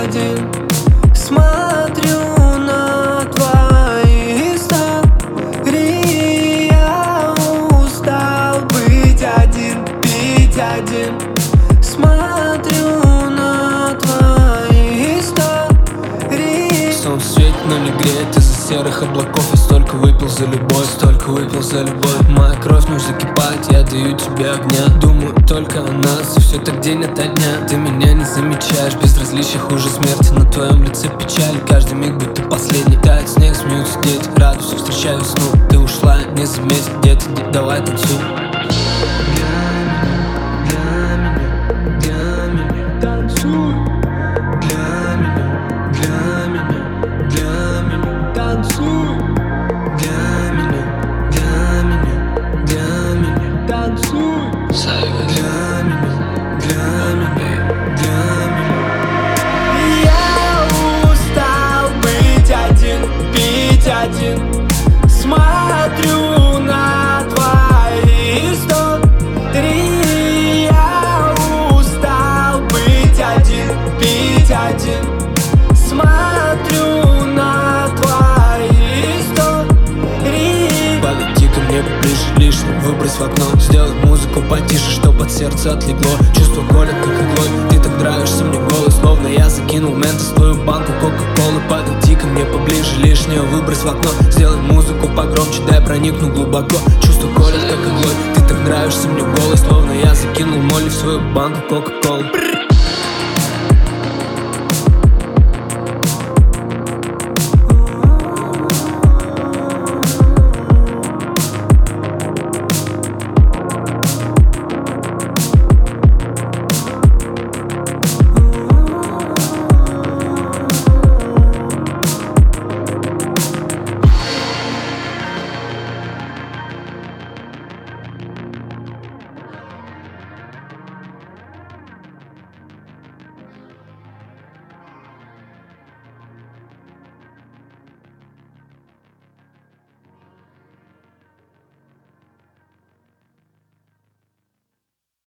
один. Смотрю на твои истории. Я устал быть один, пить один. Смотрю на твои истории. Солнце светит, но не греет из-за серых облаков. Я столько выпил за любовь, столько выпил за любовь. Моя кровь может закипать, я даю тебе огня. Думаю только о нас, и все так день ото дня. Ты меня не замечаешь, безразличие хуже смерти. На твоем лице печаль, каждый миг будто последний. Тает снег, смеются дети, радуюсь, встречаю сну. Ты ушла, не заметь, где-то, давай танцуй. Танцуй для меня, танцуй для меня, танцуй для меня. Я устал быть один, пить один. Смотрю на твои истории. Я устал быть один, пить один. Смотрю на твои истории. Подойди ко мне поближе, лишнее выбрось в окно. Сделать музыку потише, чтоб от сердца отлегло. Чувство колет как иглой, ты так нравишься мне голос. Словно я закинул ментос в твою банку кока-колы. Подойди ко мне поближе, лишнее выбрось в окно. Сделай музыку погромче, дай проникну глубоко. Чувство колет как иглой, ты так нравишься мне голос. Словно я закинул моли в свою банку кока-колы.